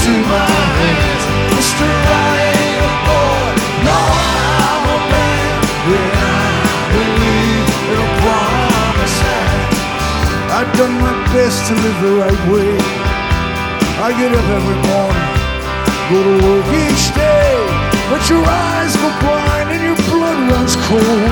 to my hands. Mr. I ain't a boy, no, I'm a man. Yeah, I believe in a promised land. I've done my best to live the right way. I get up every morning, go to work each day, but your eyes go blind and your blood runs cold.